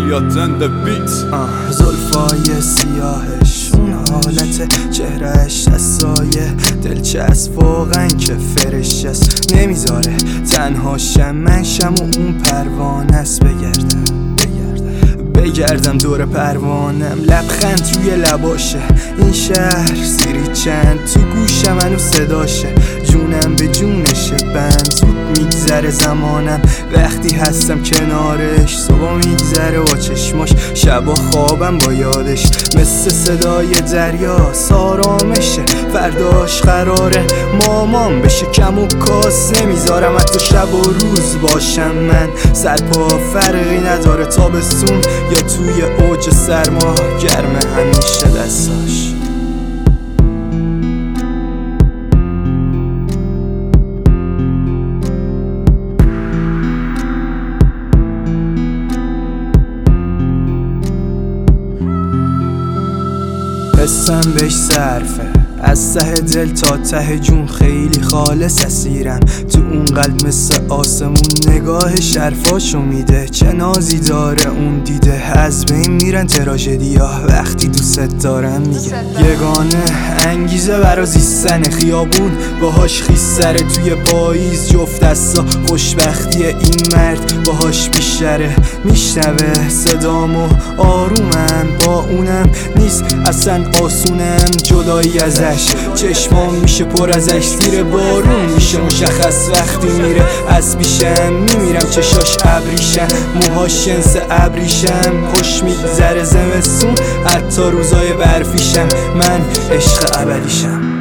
Elliot and the beat. زلفای سیاهش، اون حالت چهرهش، سایه دلچسب واقعا که فرش است، نمیذاره تنها شم من شم و اون پروانه است. بگردم دور پروانم، لبخند روی لباشه، این شهر سیری چند تو گوشم منو صداشه، جونم به جونشه، بند زود میگذره زمانم وقتی هستم کنارش، صبح میگذره با چشماش، شبا خوابم با یادش، مثل صدای دریا آرامشه، فرداش قراره مامان بشه، کم و کاس نمیذارم حتی شب و روز باشم من، سرپا فرقی نداره تابستون یا توی اوج سرما، گرمه همیشه دستاش. قسم بهش صرفه، از ته دل تا ته جون خیلی خالص اسیرم، تو اون قلب مثل آسمون نگاه شرفاشو میده، چه نازی داره اون دیده، از بین میرن تراژدیا وقتی دوست دارم میگه، یگانه انگیزه برا زیستن خیابون باهاش خیستره، توی پاییز جفت دستا خوشبختی این مرد باهاش بیشتره، میشنوه صدامو آرومم با اونم نیست اصلا آسونم جدایی ازش، چشمام میشه پر ازش، زیر بارون میشه مشخص وقتی میره از پیشم، میمیرم چشاش ابریشم، موهاش جنس ابریشم، خوش میگذره زمستون حتی روزای برفیشم، من عشق ابدیشم.